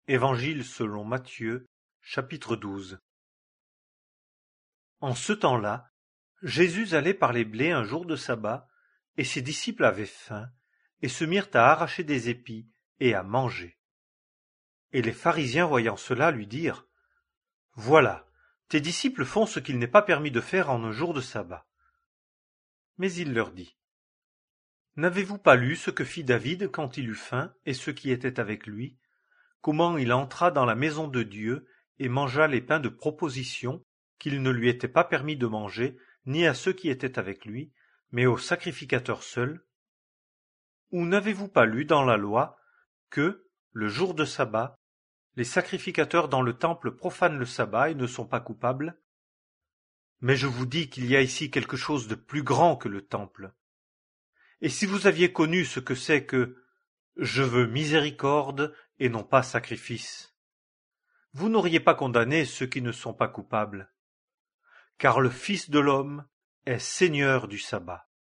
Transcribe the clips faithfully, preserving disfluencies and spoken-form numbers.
Évangile selon Matthieu, chapitre douze. En ce temps-là, Jésus allait par les blés un jour de sabbat, et ses disciples avaient faim, et se mirent à arracher des épis et à manger. Et les pharisiens voyant cela lui dirent, « Voilà, tes disciples font ce qu'il n'est pas permis de faire en un jour de sabbat. » Mais il leur dit, « N'avez-vous pas lu ce que fit David quand il eut faim et ceux qui étaient avec lui, comment il entra dans la maison de Dieu et mangea les pains de proposition qu'il ne lui était pas permis de manger, ni à ceux qui étaient avec lui, mais aux sacrificateurs seuls? Ou n'avez-vous pas lu dans la loi que, le jour de sabbat, les sacrificateurs dans le temple profanent le sabbat et ne sont pas coupables? Mais je vous dis qu'il y a ici quelque chose de plus grand que le temple. Et si vous aviez connu ce que c'est que « je veux miséricorde et non pas sacrifice », vous n'auriez pas condamné ceux qui ne sont pas coupables. Car le Fils de l'homme est Seigneur du sabbat.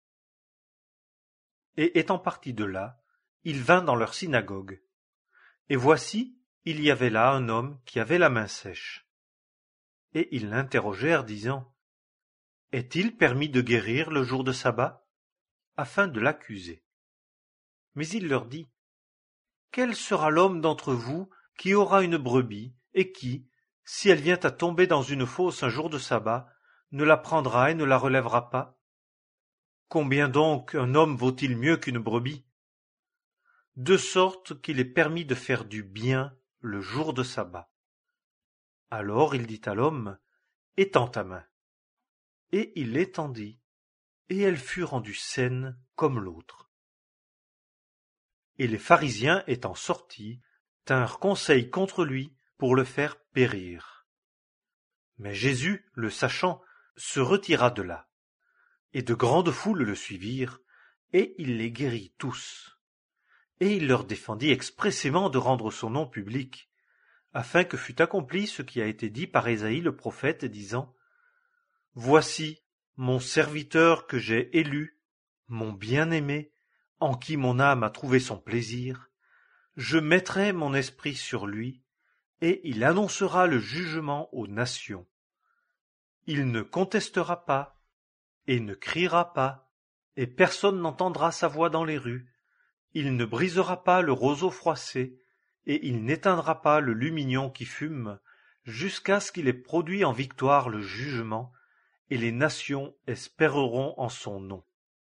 Et étant parti de là, il vint dans leur synagogue. Et voici, il y avait là un homme qui avait la main sèche. Et ils l'interrogèrent, disant, « Est-il permis de guérir le jour de sabbat ?» afin de l'accuser. Mais il leur dit, « Quel sera l'homme d'entre vous qui aura une brebis, et qui, si elle vient à tomber dans une fosse un jour de sabbat, ne la prendra et ne la relèvera pas? Combien donc un homme vaut-il mieux qu'une brebis? De sorte qu'il est permis de faire du bien le jour de sabbat. » Alors il dit à l'homme, « Étends ta main. » Et il l'étendit, et elle fut rendue saine comme l'autre. Et les pharisiens étant sortis, tinrent conseil contre lui pour le faire périr. Mais Jésus, le sachant, se retira de là, et de grandes foules le suivirent, et il les guérit tous. Et il leur défendit expressément de rendre son nom public, afin que fût accompli ce qui a été dit par Ésaïe le prophète, disant, « Voici mon serviteur que j'ai élu, mon bien-aimé, en qui mon âme a trouvé son plaisir. Je mettrai mon esprit sur lui, et il annoncera le jugement aux nations. Il ne contestera pas, et ne criera pas, et personne n'entendra sa voix dans les rues. Il ne brisera pas le roseau froissé, et il n'éteindra pas le lumignon qui fume, jusqu'à ce qu'il ait produit en victoire le jugement, et les nations espéreront en son nom. »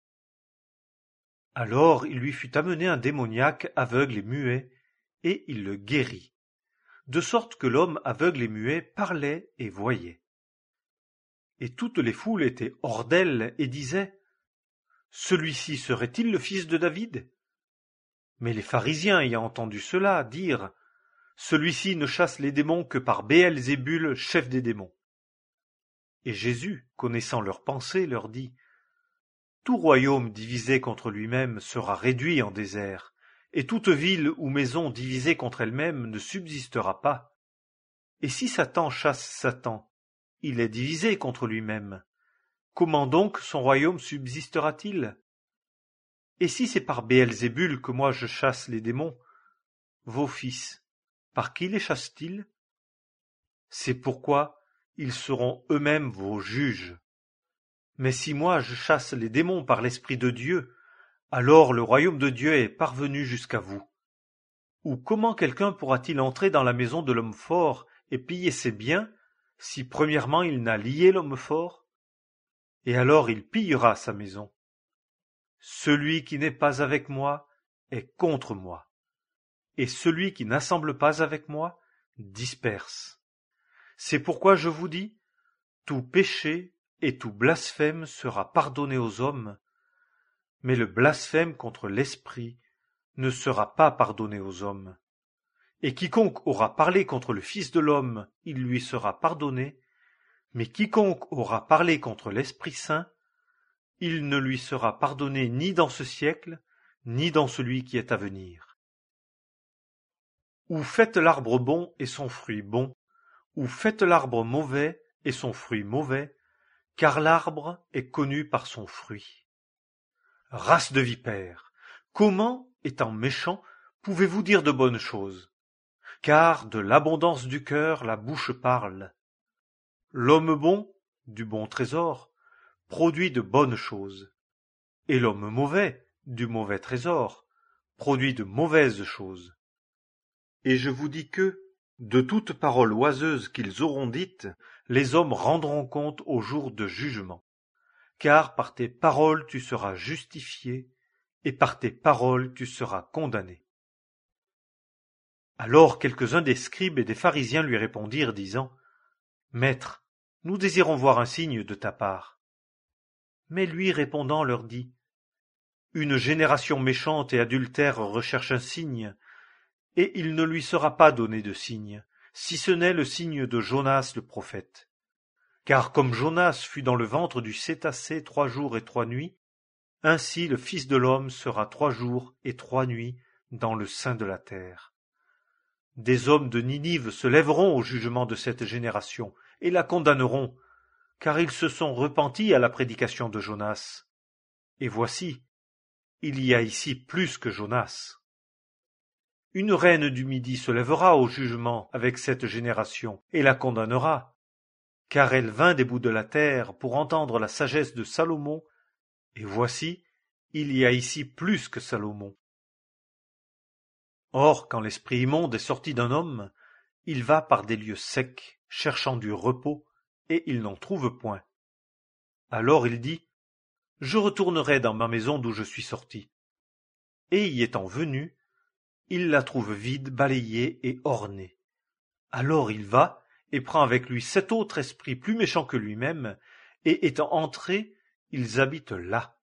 Alors il lui fut amené un démoniaque aveugle et muet, et il le guérit, de sorte que l'homme aveugle et muet parlait et voyait. Et toutes les foules étaient hors d'elles et disaient, « Celui-ci serait-il le fils de David ?» Mais les pharisiens ayant entendu cela dirent, « Celui-ci ne chasse les démons que par Béelzébul, chef des démons. » Et Jésus, connaissant leurs pensées, leur dit, « Tout royaume divisé contre lui-même sera réduit en désert, et toute ville ou maison divisée contre elle-même ne subsistera pas. Et si Satan chasse Satan, il est divisé contre lui-même. Comment donc son royaume subsistera-t-il? Et si c'est par Béelzébul que moi je chasse les démons, vos fils, par qui les chassent-ils? C'est pourquoi ils seront eux-mêmes vos juges. Mais si moi je chasse les démons par l'Esprit de Dieu, alors le royaume de Dieu est parvenu jusqu'à vous. Ou comment quelqu'un pourra-t-il entrer dans la maison de l'homme fort et piller ses biens, si premièrement il n'a lié l'homme fort? Et alors il pillera sa maison. Celui qui n'est pas avec moi est contre moi, et celui qui n'assemble pas avec moi disperse. C'est pourquoi je vous dis, tout péché et tout blasphème sera pardonné aux hommes, mais le blasphème contre l'Esprit ne sera pas pardonné aux hommes. Et quiconque aura parlé contre le Fils de l'homme, il lui sera pardonné, mais quiconque aura parlé contre l'Esprit Saint, il ne lui sera pardonné ni dans ce siècle, ni dans celui qui est à venir. Ou faites l'arbre bon et son fruit bon, ou faites l'arbre mauvais et son fruit mauvais, car l'arbre est connu par son fruit. Race de vipères, comment, étant méchants, pouvez-vous dire de bonnes choses? car de l'abondance du cœur la bouche parle. L'homme bon, du bon trésor, produit de bonnes choses, et l'homme mauvais, du mauvais trésor, produit de mauvaises choses. Et je vous dis que, de toute parole oiseuse qu'ils auront dite, les hommes rendront compte au jour de jugement. Car par tes paroles tu seras justifié, et par tes paroles tu seras condamné. Alors quelques-uns des scribes et des pharisiens lui répondirent, disant, Maître, nous désirons voir un signe de ta part. Mais lui répondant leur dit, Une génération méchante et adultère recherche un signe, et il ne lui sera pas donné de signe, si ce n'est le signe de Jonas le prophète. Car comme Jonas fut dans le ventre du cétacé trois jours et trois nuits, ainsi le Fils de l'homme sera trois jours et trois nuits dans le sein de la terre. Des hommes de Ninive se lèveront au jugement de cette génération, et la condamneront, car ils se sont repentis à la prédication de Jonas. Et voici, il y a ici plus que Jonas. Une reine du Midi se lèvera au jugement avec cette génération, et la condamnera, car elle vint des bouts de la terre pour entendre la sagesse de Salomon, et voici, il y a ici plus que Salomon. Or, quand l'esprit immonde est sorti d'un homme, il va par des lieux secs, cherchant du repos, et il n'en trouve point. Alors il dit, Je retournerai dans ma maison d'où je suis sorti. Et y étant venu, il la trouve vide, balayée et ornée. Alors il va, et prend avec lui sept autres esprits plus méchants que lui-même, et étant entrés, ils habitent là.